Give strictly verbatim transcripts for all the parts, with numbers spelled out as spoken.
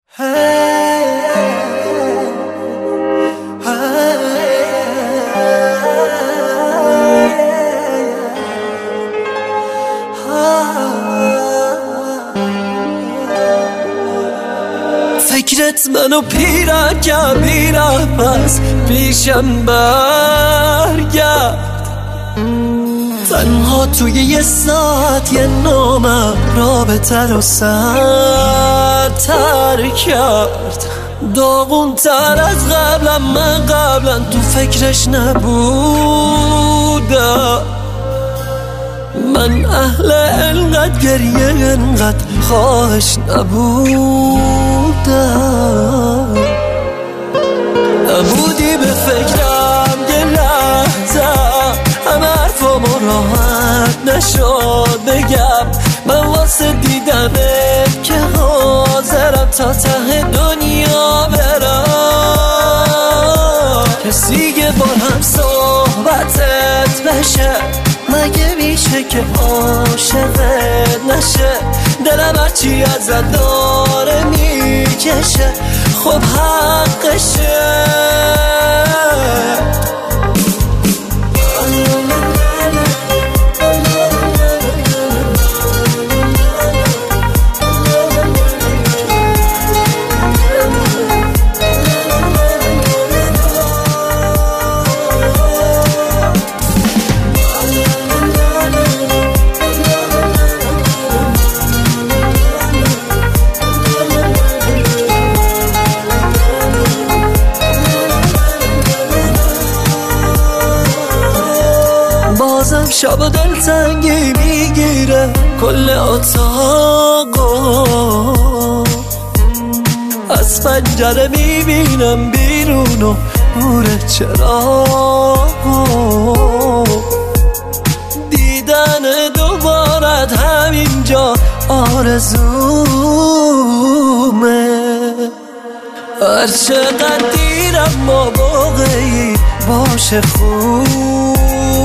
فکرت منو پیرم کرد میرم پس پیشم برگرد تنها توی یه ساعت یه نامم رابطه رو سرتر کرد داغون تر از قبلم من قبلا تو فکرش نبودم من اهل انقدر گریه انقدر خواهش نبودم نبودی به فکرم یه لحظه همه حرفامو راحت نشد بگم من واسه دیدمت که حاضرم تا ته دنیا برم کسی که با هم صحبتت بشه مگه میشه که عاشقت نشه دلم هرچی ازت داره میکشه خب حقشه بازم شب دلتنگی میگیره کل اتاقو از پنجره میبینم بیرون و نور چراغو دیدن دوبارت همینجا آرزومه هر چقدر دیرم ما واقعی باشه خوب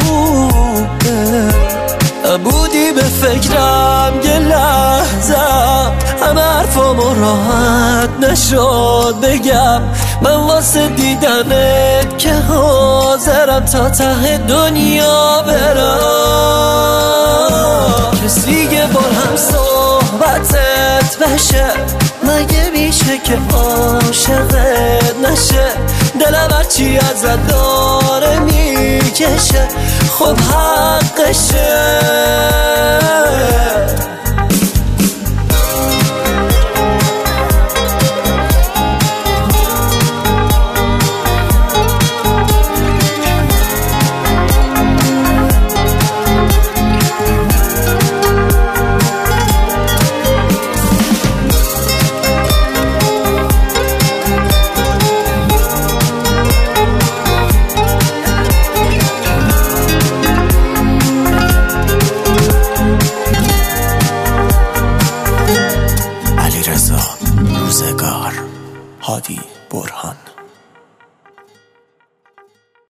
نبودی به فکرم یه لحظه همه حرفامو راحت نشد بگم من واسه دیدنت که حاضرم تا ته دنیا برم کسی که با هم صحبتت بشه مگه میشه که عاشقت نشه دلم هرچی ازت داره میکشه خب حقشه